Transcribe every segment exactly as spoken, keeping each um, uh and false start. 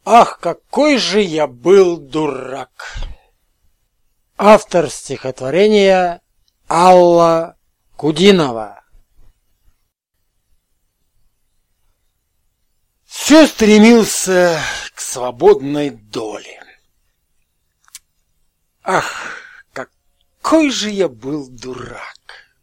Ах, какой же я был дурак! Автор стихотворения Алла Кудинова. Все стремился к свободной доле. Ах, какой же я был дурак!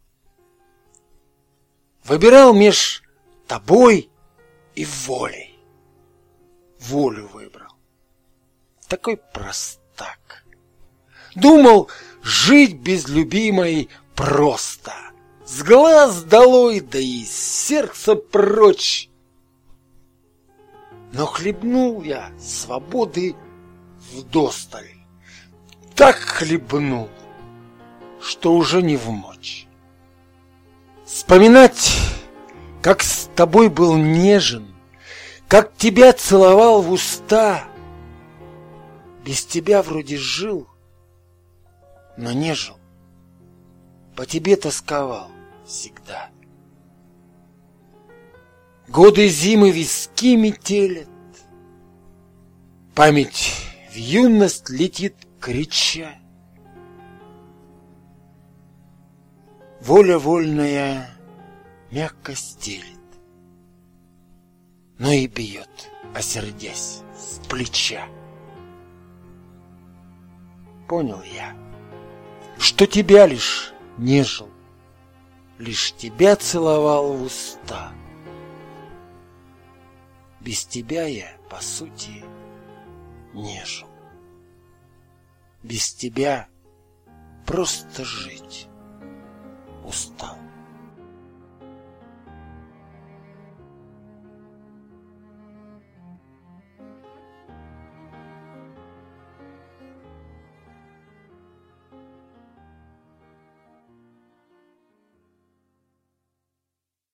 Выбирал меж тобой и волей. Волю выбрал. Такой простак. Думал жить без любимой просто. С глаз долой, да и с сердца прочь. Но хлебнул я свободы вдосталь. Так хлебнул, что уже не вмочь. Вспоминать, как с тобой был нежен, как тебя целовал в уста. Без тебя вроде жил, но не жил. По тебе тосковал всегда. Годы зимы виски метелят. Память в юность летит, крича. Воля вольная мягко стелет, но и бьет, осердясь, с плеча. Понял я, что тебя лишь нежил, лишь тебя целовал в уста. Без тебя я, по сути, не жил. Без тебя просто жить устал.